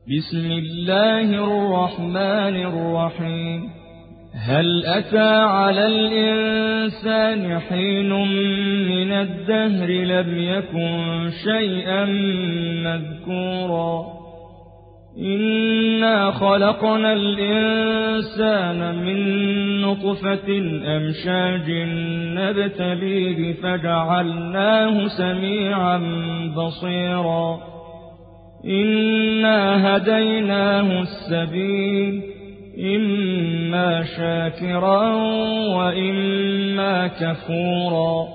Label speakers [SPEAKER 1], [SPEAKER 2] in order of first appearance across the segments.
[SPEAKER 1] بسم الله الرحمن الرحيم. هل أتى على الإنسان حين من الدهر لم يكن شيئا مذكورا إنا خلقنا الإنسان من نطفة أمشاج نبتليه فجعلناه سميعا بصيرا إنا هديناه السبيل إما شاكرا وإما كفورا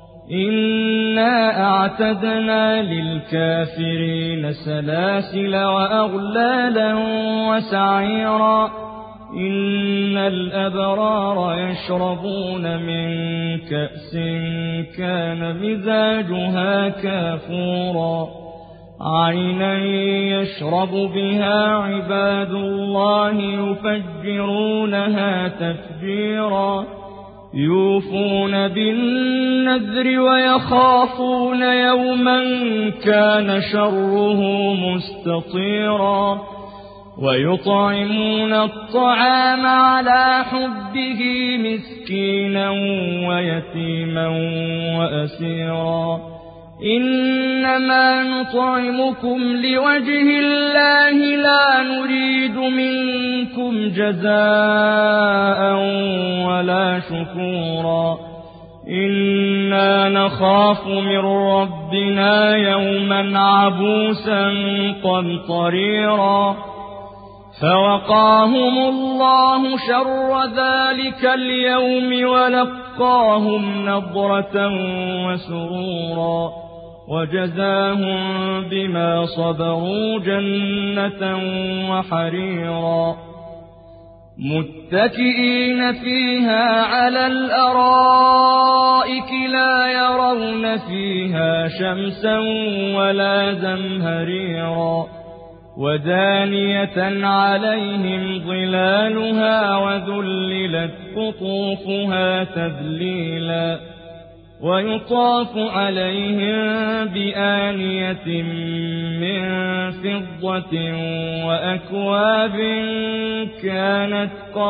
[SPEAKER 1] إنا أعتدنا للكافرين سلاسل وأغلالا وسعيرا إن الأبرار يشربون من كأس كان مزاجها كافورا عينا يشرب بها عباد الله يفجرونها تفجيرا يوفون بالنذر ويخافون يوما كان شره مستطيرا ويطعمون الطعام على حبه مسكينا ويتيما وأسيرا إنما نطعمكم لوجه الله لا نريد منكم جزاء ولا شكورا إنا نخاف من ربنا يوما عبوسا قمطريرا فوقاهم الله شر ذلك اليوم ولقاهم نضرة وسرورا وجزاهم بما صبروا جنة وحريرا متكئين فيها على الأرائك لا يرون فيها شمسا ولا زمهريرا ودانية عليهم ظلالها وذللت قطوفها تذليلا ويطاف عليهم بآنية من فضة وأكواب كانت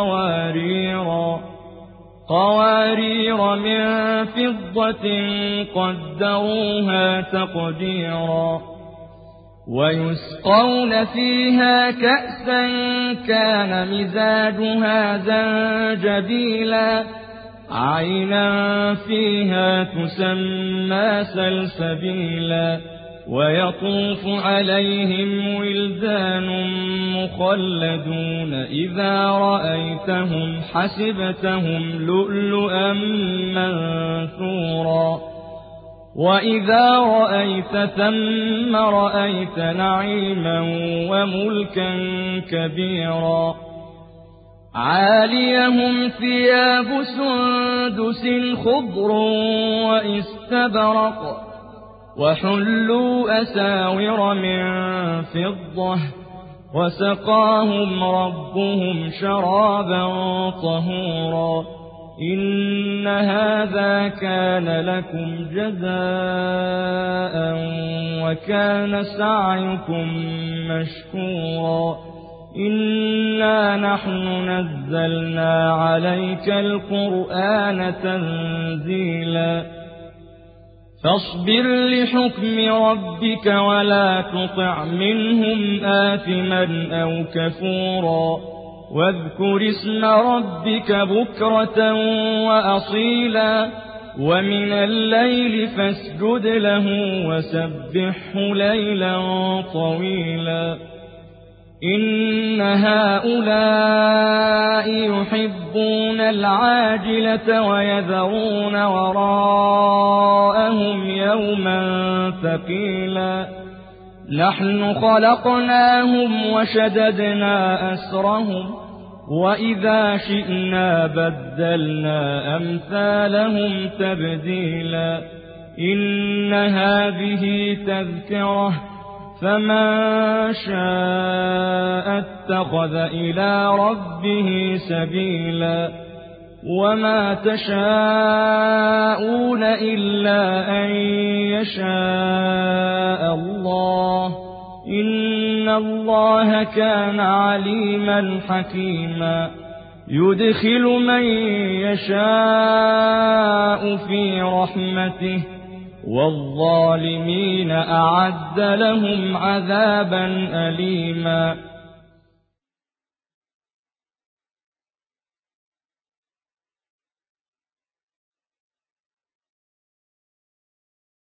[SPEAKER 1] قوارير من فضة قدروها تقديرا ويسقون فيها كأسا كان مزاجها زنجبيلا عينا فيها تسمى سلسبيلا ويطوف عليهم ولدان مخلدون إذا رأيتهم حسبتهم لؤلؤا منثورا وإذا رأيت ثم رأيت نعيما وملكا كبيرا عاليهم ثياب سندس خضر وإستبرق وحلوا أساور من فضة وسقاهم ربهم شرابا طهورا إن هذا كان لكم جزاء وكان سعيكم مشكورا إنا نحن نزلنا عليك القرآن تنزيلا فاصبر لحكم ربك ولا تطع منهم آثما أو كفورا واذكر اسم ربك بكرة وأصيلا ومن الليل فاسجد له وسبحه ليلا طويلا إن هؤلاء يحبون العاجلة ويذرون وراءهم يوما ثقيلا نحن خلقناهم وشددنا أسرهم وإذا شئنا بدلنا أمثالهم تبديلا إن هذه تذكرة فمن شاء اتخذ إلى ربه سبيلا وما تشاءون إلا أن يشاء الله إن الله كان عليما حكيما يدخل من يشاء في رحمته والظالمين أعد لهم عذابا أليما